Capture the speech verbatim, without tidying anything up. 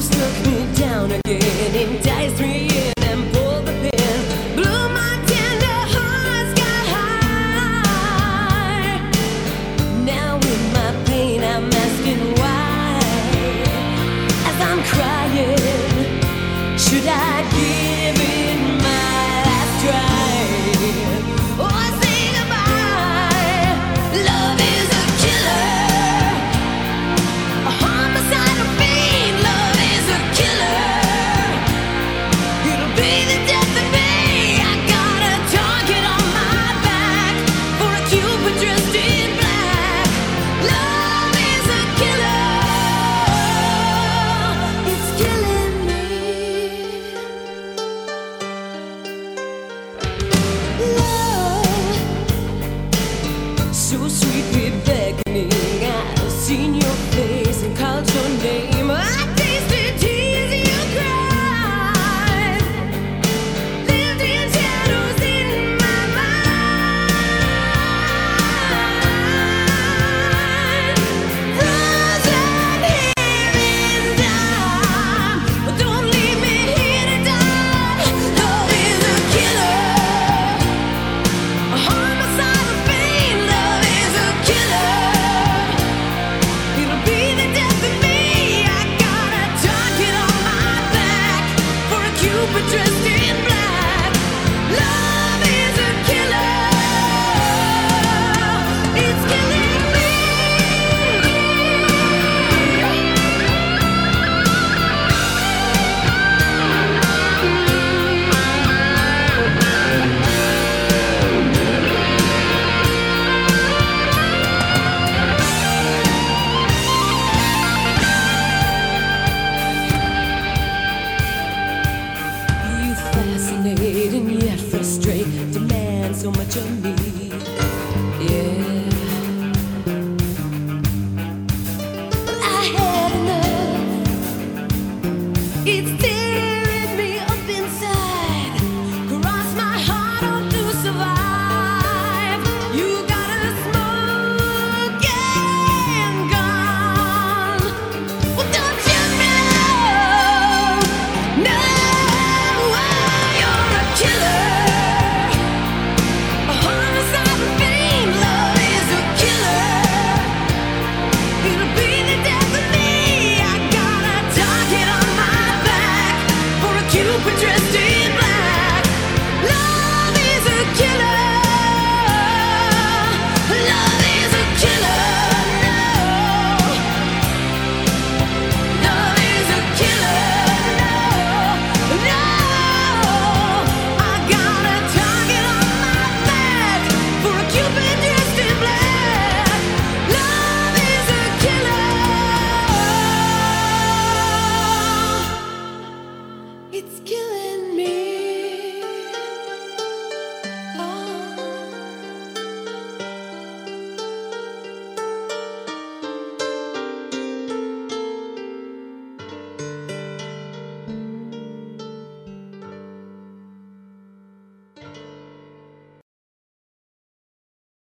struck me down again, enticed me in and pulled the pin, blew my tender heart sky high. Now in my pain I'm asking why, as I'm crying, should I give it my last try, or say goodbye? Love is a killer, a homicidal fiend. Love is a killer, it'll be the death of me. I got a target on my back for a cupid dressed in black. Love is a killer, it's killing me. Love, so sweetly beckoning, I've seen your face and called your name. I tasted tears you cried, lived in shadows in my mind. Frozen here in time, but don't leave me here to die. Love is a killer, a homicidal fiend. Love is a killer, it'll be the death of me. I got a target on my back for a cupid dressed in black. Love is a killer, it's killing me. You fascinate and yet frustrate, demand so much of me. Yeah, but I had enough. It's tearing me up inside, cross my heart on to survive. You got a smoking gun. Well, don't you know? No, you're a killer, a homicidal fiend. Love is a killer, it'll be the death of me. I got a target on my back for a cupid dressed in black. Love is a killer, love is a killer. No, love is a killer. No, no, I got a target on my back for a cupid dressed in black. Love is a killer, it's killing me.